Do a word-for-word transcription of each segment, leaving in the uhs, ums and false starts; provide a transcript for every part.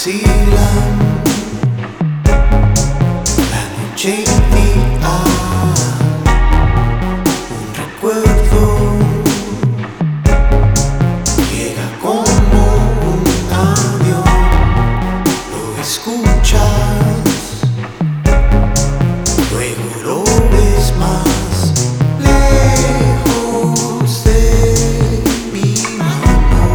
vacilan, la noche invita un recuerdo, llega como un avión, lo escuchas, luego lo ves más lejos de mi mano.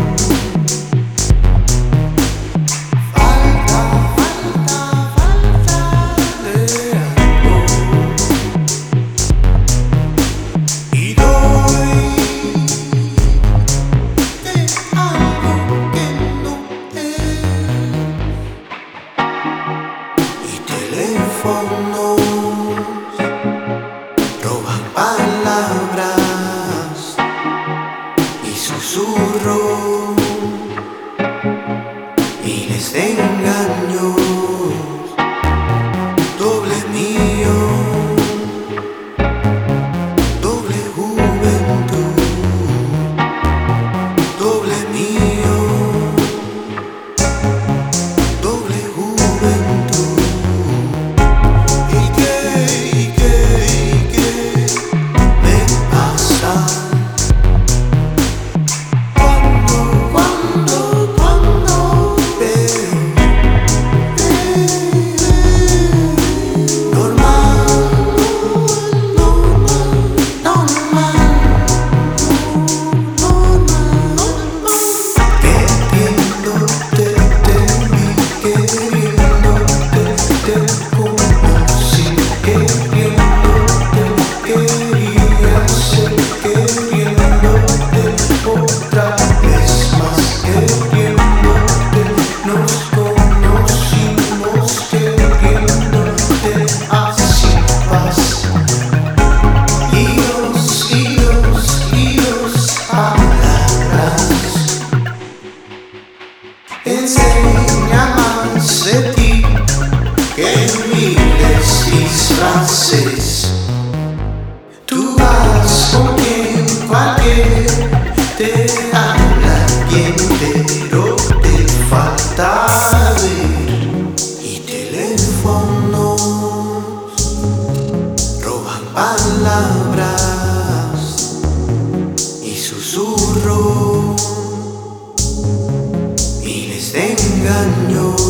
Falta, falta, falta de algo, y doy de algo que no es, y teléfonos roban palabras y susurros, miles de engaños, doble mío, doble juventud, doble mío, doble juventud. ¿Y qué, y qué, y qué me pasa? Cuando, cuando, cuando veo normal, normal, normal, normal, queriéndote, te vi, queriéndote, te conocí, queriéndote, quería ser, queriéndote otra vez más, queriéndote, nos conocimos, queriéndote, así vas. Idos, idos, idos, palabras, enseña más de ti que miles disfraces. Tú vas con quien cualquier te habla bien, pero te falta ver. Y teléfonos roban palabras y susurros, miles de engaños,